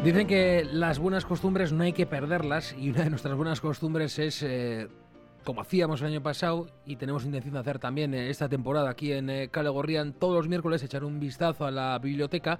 Dicen que las buenas costumbres no hay que perderlas, y una de nuestras buenas costumbres es, como hacíamos el año pasado y tenemos intención de hacer también esta temporada aquí en Kale Gorrian, todos los miércoles echar un vistazo a la biblioteca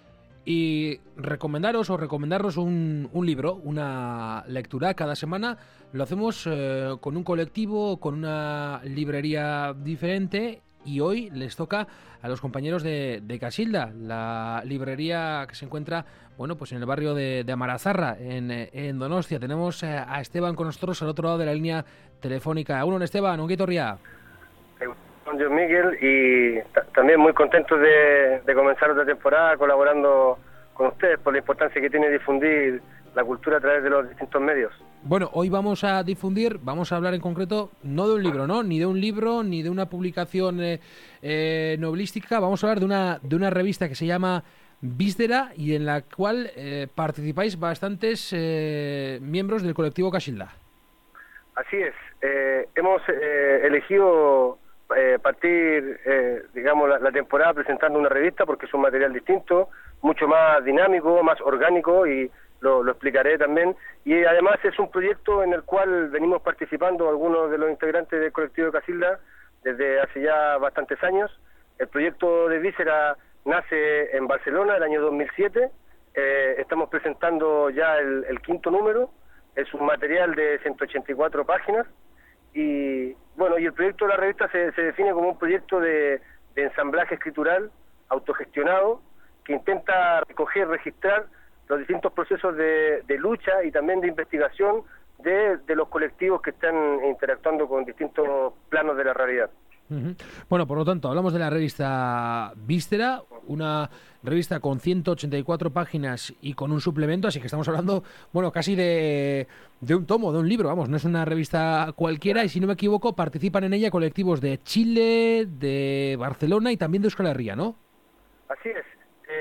y recomendaros o recomendarnos un libro, una lectura cada semana. Lo hacemos con un colectivo, con una librería diferente, y hoy les toca a los compañeros de Casilda, la librería que se encuentra, bueno, pues en el barrio de Amarazarra, en Donostia. Tenemos a Esteban con nosotros al otro lado de la línea telefónica. Uno, Esteban, ¿ongi etorria? Yo, Miguel, y también muy contento de comenzar otra temporada colaborando con ustedes por la importancia que tiene difundir la cultura a través de los distintos medios. Bueno, hoy vamos a difundir, vamos a hablar en concreto no de un libro, ¿no? Ni de un libro, ni de una publicación novelística. Vamos a hablar de una revista que se llama Víscera y en la cual participáis bastantes miembros del colectivo Casilda. Así es. Hemos elegido partir, digamos, la temporada presentando una revista porque es un material distinto, mucho más dinámico, más orgánico, y lo explicaré también. Y además es un proyecto en el cual venimos participando algunos de los integrantes del colectivo de Casilda desde hace ya bastantes años. El proyecto de Víscera nace en Barcelona el año 2007. Estamos presentando ya el quinto número. Es un material de 184 páginas. Y bueno, y el proyecto de la revista se define como un proyecto de ensamblaje escritural autogestionado que intenta recoger, registrar los distintos procesos de lucha y también de investigación de los colectivos que están interactuando con distintos planos de la realidad. Uh-huh. Bueno, por lo tanto, hablamos de la revista Víscera, una revista con 184 páginas y con un suplemento, así que estamos hablando, bueno, casi de un tomo, de un libro, vamos, no es una revista cualquiera, y si no me equivoco, participan en ella colectivos de Chile, de Barcelona y también de Euskal Herria, ¿no? Así es.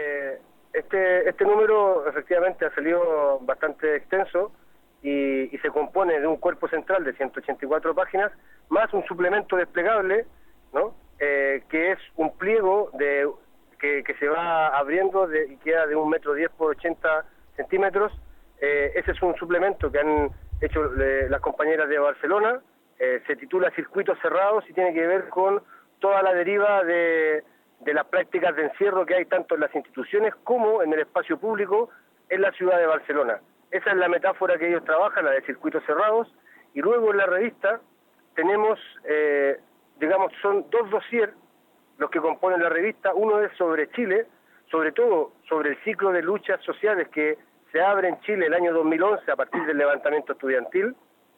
Este número efectivamente ha salido bastante extenso y se compone de un cuerpo central de 184 páginas, más un suplemento desplegable, ¿no? Que es un pliego que se va abriendo y queda de 1,10 m por 80 centímetros. Ese es un suplemento que han hecho las compañeras de Barcelona. Se titula Circuitos Cerrados y tiene que ver con toda la deriva de las prácticas de encierro que hay tanto en las instituciones como en el espacio público en la ciudad de Barcelona. Esa es la metáfora que ellos trabajan, la de circuitos cerrados. Y luego en la revista tenemos, digamos, son dos dossiers los que componen la revista. Uno es sobre Chile, sobre todo sobre el ciclo de luchas sociales que se abre en Chile el año 2011 a partir del levantamiento estudiantil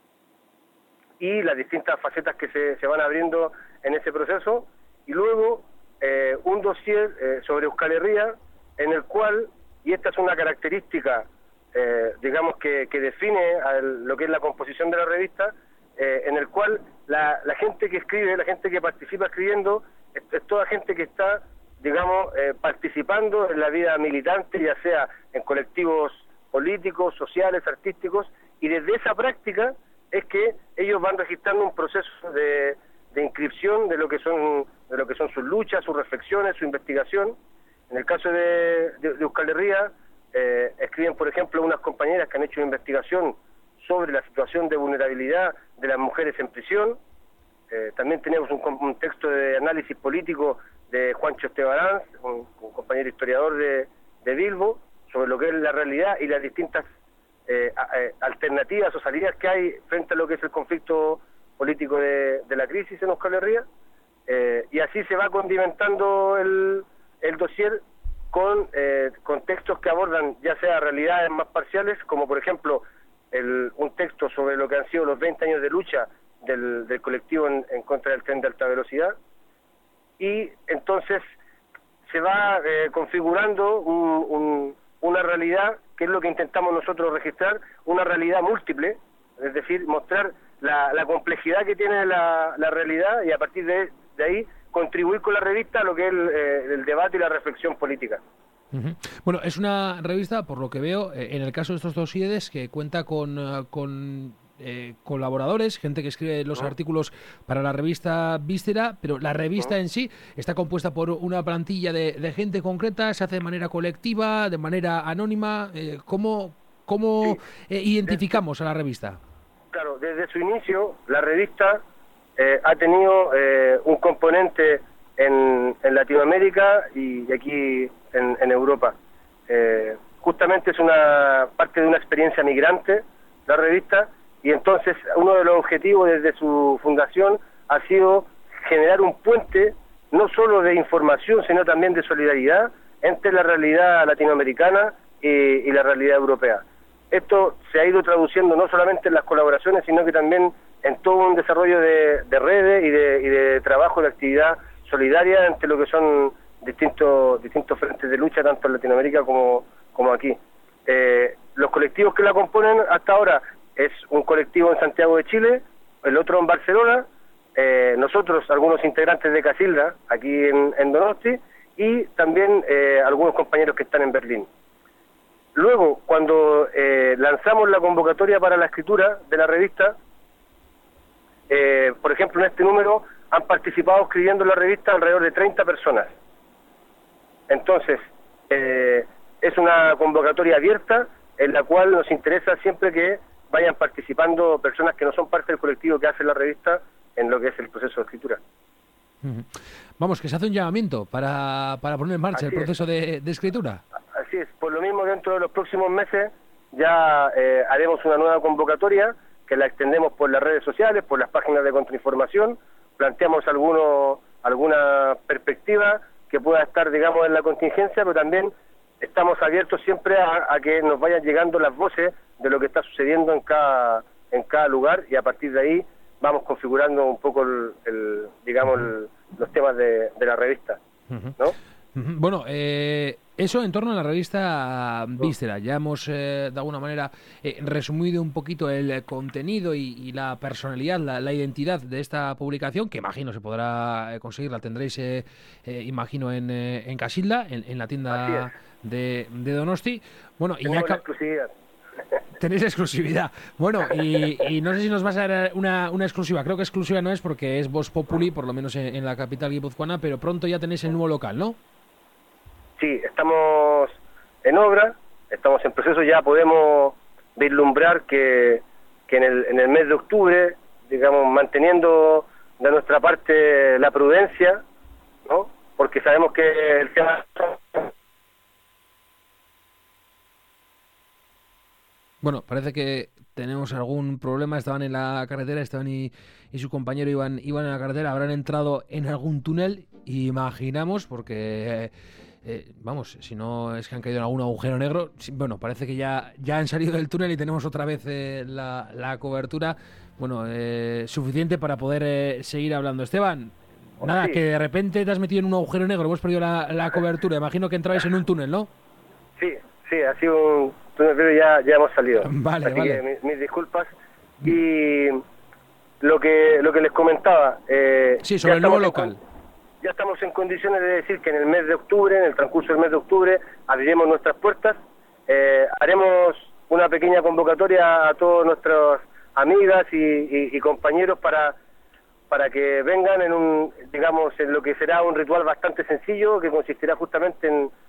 y las distintas facetas que se van abriendo en ese proceso. Y luego un dossier sobre Euskal Herria, en el cual, y esta es una característica digamos que define lo que es la composición de la revista, en el cual la gente que escribe, la gente que participa escribiendo, es toda gente que está, digamos, participando en la vida militante, ya sea en colectivos políticos, sociales, artísticos, y desde esa práctica es que ellos van registrando un proceso de inscripción de lo que son sus luchas, sus reflexiones, su investigación. En el caso de Euskal Herria, escriben, por ejemplo, unas compañeras que han hecho una investigación sobre la situación de vulnerabilidad de las mujeres en prisión. También tenemos un texto de análisis político de Juancho Estebaranz, un compañero historiador de Bilbo, sobre lo que es la realidad y las distintas alternativas o salidas que hay frente a lo que es el conflicto político de la crisis en Euskal Herria. Y así se va condimentando el dossier con textos que abordan ya sea realidades más parciales, como por ejemplo un texto sobre lo que han sido los 20 años de lucha del colectivo en contra del tren de alta velocidad, y entonces se va configurando una realidad que es lo que intentamos nosotros registrar, una realidad múltiple, es decir, mostrar la complejidad que tiene la realidad, y a partir de ahí contribuir con la revista a lo que es el debate y la reflexión política. Uh-huh. Bueno, es una revista, por lo que veo, en el caso de estos dosieres, que cuenta con colaboradores, gente que escribe los artículos para la revista Víscera, pero la revista en sí está compuesta por una plantilla de gente concreta, se hace de manera colectiva, de manera anónima. ¿Cómo identificamos a la revista? Claro, desde su inicio la revista ha tenido un componente en Latinoamérica y aquí en Europa. Justamente es una parte de una experiencia migrante la revista, y entonces uno de los objetivos desde su fundación ha sido generar un puente no solo de información sino también de solidaridad entre la realidad latinoamericana y la realidad europea. Esto se ha ido traduciendo no solamente en las colaboraciones, sino que también en todo un desarrollo de redes y de trabajo, de actividad solidaria entre lo que son distintos frentes de lucha, tanto en Latinoamérica como aquí. Los colectivos que la componen hasta ahora es un colectivo en Santiago de Chile, el otro en Barcelona, nosotros, algunos integrantes de Casilda, aquí en Donosti, y también algunos compañeros que están en Berlín. Luego, cuando lanzamos la convocatoria para la escritura de la revista, por ejemplo, en este número han participado escribiendo la revista alrededor de 30 personas. Entonces, es una convocatoria abierta en la cual nos interesa siempre que vayan participando personas que no son parte del colectivo que hace la revista en lo que es el proceso de escritura. Vamos, que se hace un llamamiento para poner en marcha el proceso de escritura. Así es, por lo mismo dentro de los próximos meses ya haremos una nueva convocatoria que la extendemos por las redes sociales, por las páginas de contrainformación, planteamos alguna perspectiva que pueda estar, digamos, en la contingencia, pero también estamos abiertos siempre a que nos vayan llegando las voces de lo que está sucediendo en cada lugar, y a partir de ahí vamos configurando un poco los temas de la revista, ¿no? Bueno, eso en torno a la revista Víscera. Ya hemos, de alguna manera, resumido un poquito el contenido y la personalidad, la identidad de esta publicación, que imagino se podrá conseguir, la tendréis, imagino, en Casilda, en la tienda de Donosti. Bueno, y ya exclusividad. Tenéis exclusividad. Bueno, y no sé si nos vas a dar una exclusiva. Creo que exclusiva no es, porque es Voz Populi, por lo menos en la capital guipuzcoana, pero pronto ya tenéis el nuevo local, ¿no? Sí, estamos en obra, estamos en proceso, ya podemos vislumbrar que en el mes de octubre, digamos, manteniendo de nuestra parte la prudencia, ¿no? Porque sabemos que el tema... Bueno, parece que tenemos algún problema. Estaban en la carretera, Esteban y su compañero iban en la carretera, habrán entrado en algún túnel, imaginamos, porque... vamos, si no es que han caído en algún agujero negro. Bueno, parece que ya han salido del túnel y tenemos otra vez la cobertura, bueno, suficiente para poder seguir hablando. Esteban, nada, que de repente te has metido en un agujero negro, hemos perdido la cobertura. Imagino que entrabais en un túnel, ¿no? Sí, ha sido un túnel, pero ya hemos salido. Vale, así vale. Que mis disculpas. Y lo que les comentaba... sí, sobre el nuevo local. Ya estamos en condiciones de decir que en el mes de octubre, en el transcurso del mes de octubre, abriremos nuestras puertas, haremos una pequeña convocatoria a todas nuestras amigas y compañeros para que vengan en lo que será un ritual bastante sencillo, que consistirá justamente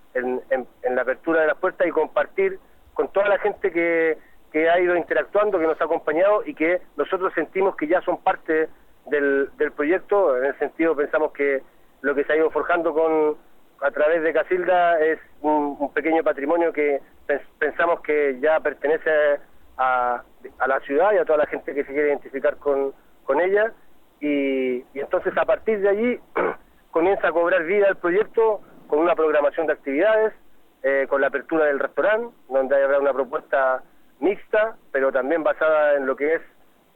en la apertura de las puertas y compartir con toda la gente que ha ido interactuando, que nos ha acompañado y que nosotros sentimos que ya son parte del proyecto. En el sentido, pensamos que lo que se ha ido forjando a través de Casilda es un pequeño patrimonio que pensamos que ya pertenece a la ciudad y a toda la gente que se quiere identificar con ella, y entonces a partir de allí comienza a cobrar vida el proyecto con una programación de actividades, con la apertura del restaurante, donde habrá una propuesta mixta, pero también basada en lo que es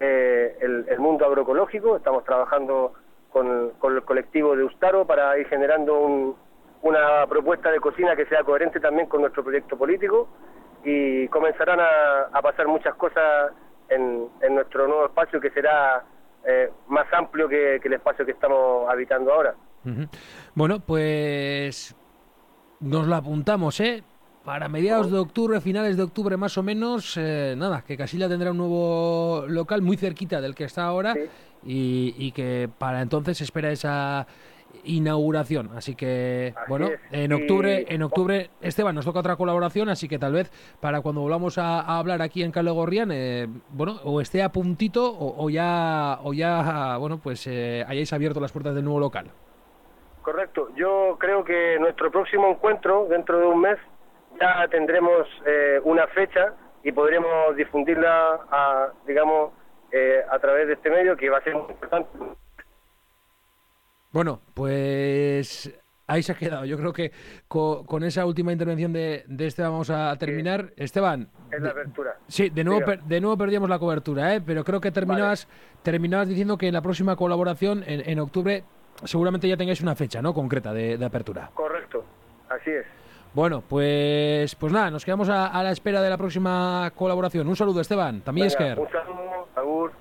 el mundo agroecológico. Estamos trabajando con el colectivo de Ustaro para ir generando una propuesta de cocina que sea coherente también con nuestro proyecto político, y comenzarán a pasar muchas cosas en nuestro nuevo espacio, que será más amplio que el espacio que estamos habitando ahora. Bueno, pues nos lo apuntamos, para mediados de octubre, finales de octubre más o menos, nada, que Casilla tendrá un nuevo local muy cerquita del que está ahora, Sí. y que para entonces se espera esa inauguración. Así que, Así bueno, es. en octubre, Esteban, nos toca otra colaboración, así que tal vez para cuando volvamos a hablar aquí en Calegorrián, bueno, o esté a puntito o ya, bueno, pues hayáis abierto las puertas del nuevo local. Correcto. Yo creo que nuestro próximo encuentro, dentro de un mes, ya tendremos una fecha y podremos difundirla, digamos, a través de este medio, que va a ser muy importante. Bueno, pues ahí se ha quedado. Yo creo que con esa última intervención de Esteban vamos a terminar. Esteban, Es la apertura. sí, de nuevo, Diga. de nuevo perdíamos la cobertura, pero creo que terminabas diciendo que en la próxima colaboración, en octubre, seguramente ya tengáis una fecha, ¿no?, concreta de apertura. Correcto, así es. Bueno, pues nada, nos quedamos a la espera de la próxima colaboración. Un saludo, Esteban. También Venga, Esker. un saludo